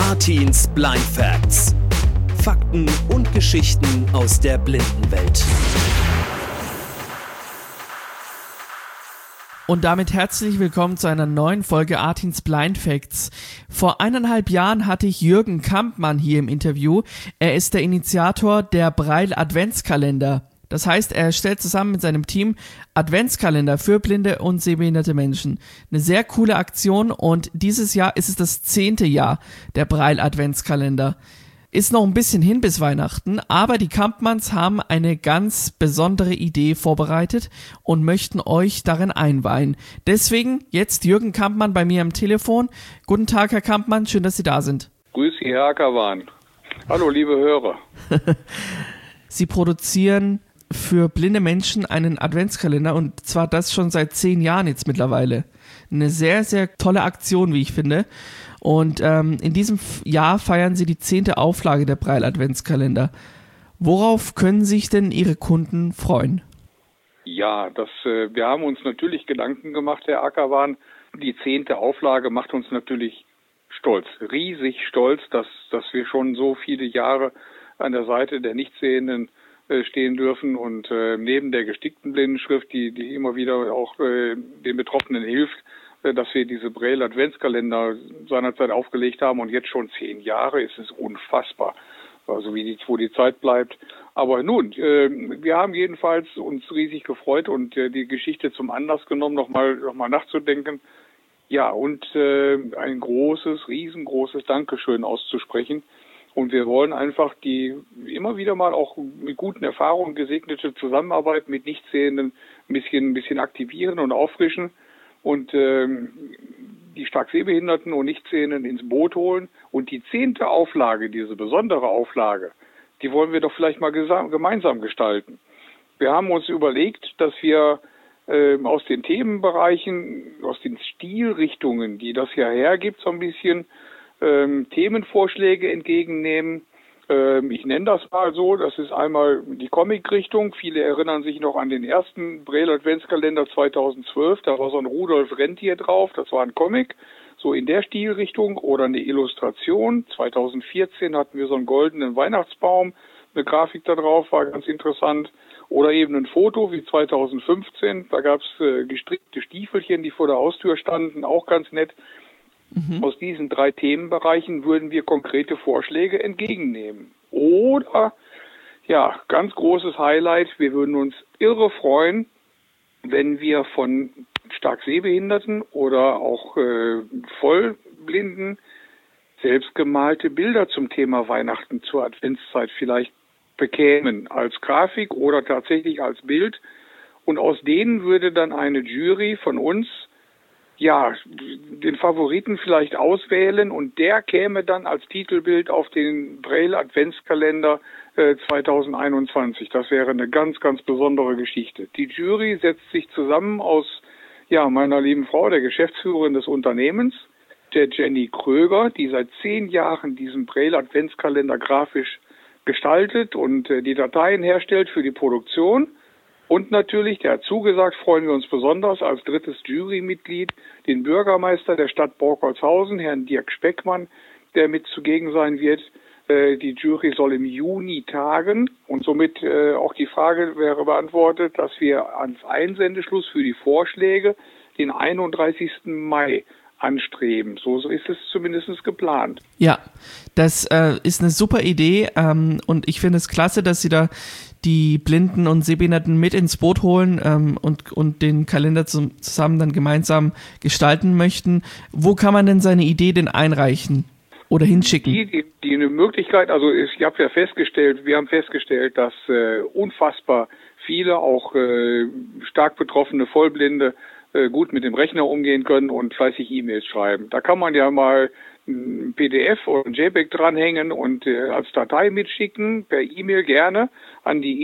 Artins Blind Facts. Fakten und Geschichten aus der Blindenwelt. Und damit herzlich willkommen zu einer neuen Folge Artins Blind Facts. Vor 1,5 Jahren hatte ich Jürgen Kampmann hier im Interview. Er ist der Initiator der Braille Adventskalender. Das heißt, er erstellt zusammen mit seinem Team Adventskalender für blinde und sehbehinderte Menschen. Eine sehr coole Aktion und dieses Jahr ist es das 10. Jahr der Braille Adventskalender. Ist noch ein bisschen hin bis Weihnachten, aber die Kampmanns haben eine ganz besondere Idee vorbereitet und möchten euch darin einweihen. Deswegen jetzt Jürgen Kampmann bei mir am Telefon. Guten Tag, Herr Kampmann, schön, dass Sie da sind. Grüß Sie, Herr Ackermann. Hallo, liebe Hörer. Sie produzieren für blinde Menschen einen Adventskalender und zwar das schon seit 10 Jahren jetzt mittlerweile. Eine sehr, sehr tolle Aktion, wie ich finde. Und in diesem Jahr feiern sie die 10. Auflage der Braille Adventskalender. Worauf können sich denn Ihre Kunden freuen? Ja, wir haben uns natürlich Gedanken gemacht, Herr Ackermann. Die 10. Auflage macht uns natürlich stolz, riesig stolz, dass wir schon so viele Jahre an der Seite der Nichtsehenden stehen dürfen und neben der gestickten Blindenschrift, die immer wieder auch den Betroffenen hilft, dass wir diese Braille Adventskalender seinerzeit aufgelegt haben und jetzt schon 10 Jahre, ist es unfassbar, also wo die Zeit bleibt. Aber nun, wir haben jedenfalls uns riesig gefreut und die Geschichte zum Anlass genommen, noch mal nachzudenken. Ja, und ein riesengroßes Dankeschön auszusprechen. Und wir wollen einfach die immer wieder mal auch mit guten Erfahrungen gesegnete Zusammenarbeit mit Nichtsehenden ein bisschen aktivieren und auffrischen und die stark Sehbehinderten und Nichtsehenden ins Boot holen. Und die 10. Auflage, diese besondere Auflage, die wollen wir doch vielleicht mal gemeinsam gestalten. Wir haben uns überlegt, dass wir aus den Themenbereichen, aus den Stilrichtungen, die das ja hergibt, so ein bisschen Themenvorschläge entgegennehmen. Ich nenne das mal so, das ist einmal die Comic-Richtung. Viele erinnern sich noch an den ersten Braille Adventskalender 2012, da war so ein Rudolf Rentier drauf, das war ein Comic, so in der Stilrichtung, oder eine Illustration. 2014 hatten wir so einen goldenen Weihnachtsbaum, eine Grafik da drauf, war ganz interessant. Oder eben ein Foto wie 2015, da gab es gestrickte Stiefelchen, die vor der Haustür standen, auch ganz nett. Aus diesen 3 Themenbereichen würden wir konkrete Vorschläge entgegennehmen. Oder, ja, ganz großes Highlight, wir würden uns irre freuen, wenn wir von stark Sehbehinderten oder auch Vollblinden selbstgemalte Bilder zum Thema Weihnachten zur Adventszeit vielleicht bekämen, als Grafik oder tatsächlich als Bild. Und aus denen würde dann eine Jury von uns den Favoriten vielleicht auswählen und der käme dann als Titelbild auf den Braille Adventskalender 2021. Das wäre eine ganz, ganz besondere Geschichte. Die Jury setzt sich zusammen aus meiner lieben Frau, der Geschäftsführerin des Unternehmens, der Jenny Kröger, die seit 10 Jahren diesen Braille Adventskalender grafisch gestaltet und die Dateien herstellt für die Produktion. Und natürlich, der hat zugesagt, freuen wir uns besonders als 3. Jurymitglied, den Bürgermeister der Stadt Borkholzhausen, Herrn Dirk Speckmann, der mit zugegen sein wird. Die Jury soll im Juni tagen und somit auch die Frage wäre beantwortet, dass wir ans Einsendeschluss für die Vorschläge den 31. Mai anstreben. So ist es zumindest geplant. Ja, das ist eine super Idee und ich finde es klasse, dass Sie da die Blinden und Sehbehinderten mit ins Boot holen und den Kalender zusammen dann gemeinsam gestalten möchten. Wo kann man denn seine Idee denn einreichen oder hinschicken? Die eine Möglichkeit, also wir haben festgestellt, dass unfassbar viele, auch stark betroffene Vollblinde, gut mit dem Rechner umgehen können und fleißig E-Mails schreiben. Da kann man ja mal ein PDF oder ein JPEG dranhängen und als Datei mitschicken, per E-Mail gerne an die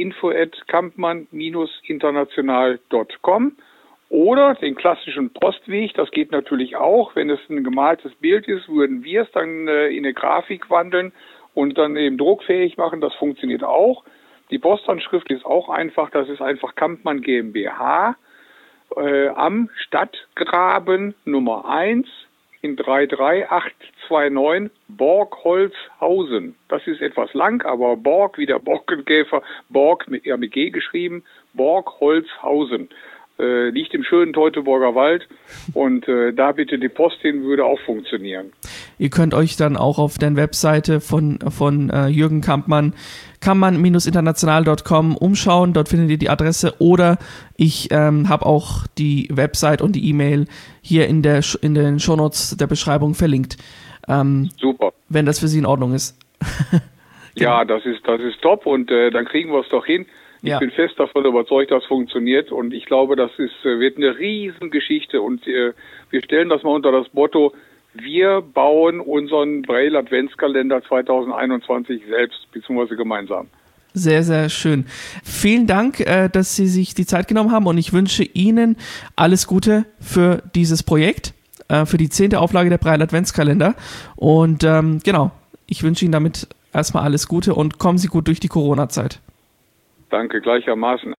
info@kampmann-international.com oder den klassischen Postweg, das geht natürlich auch. Wenn es ein gemaltes Bild ist, würden wir es dann in eine Grafik wandeln und dann eben druckfähig machen, das funktioniert auch. Die Postanschrift ist auch einfach, das ist einfach Kampmann GmbH am Stadtgraben Nummer 1 in 33829 Borgholzhausen. Das ist etwas lang, aber Borg wie der Borkenkäfer, Borg mit G geschrieben, Borgholzhausen. Liegt im schönen Teutoburger Wald und da bitte die Post hin, würde auch funktionieren. Ihr könnt euch dann auch auf der Webseite von Jürgen Kampmann, kampmann-international.com umschauen, dort findet ihr die Adresse, oder ich habe auch die Website und die E-Mail hier in den Shownotes der Beschreibung verlinkt. Super. Wenn das für Sie in Ordnung ist. Genau. Ja, das ist top und dann kriegen wir es doch hin. Ich bin fest davon überzeugt, dass es funktioniert und ich glaube, das wird eine Riesengeschichte und wir stellen das mal unter das Motto, wir bauen unseren Braille Adventskalender 2021 selbst bzw. gemeinsam. Sehr, sehr schön. Vielen Dank, dass Sie sich die Zeit genommen haben und ich wünsche Ihnen alles Gute für dieses Projekt, für die 10. Auflage der Braille Adventskalender und genau, ich wünsche Ihnen damit erstmal alles Gute und kommen Sie gut durch die Corona-Zeit. Danke, gleichermaßen.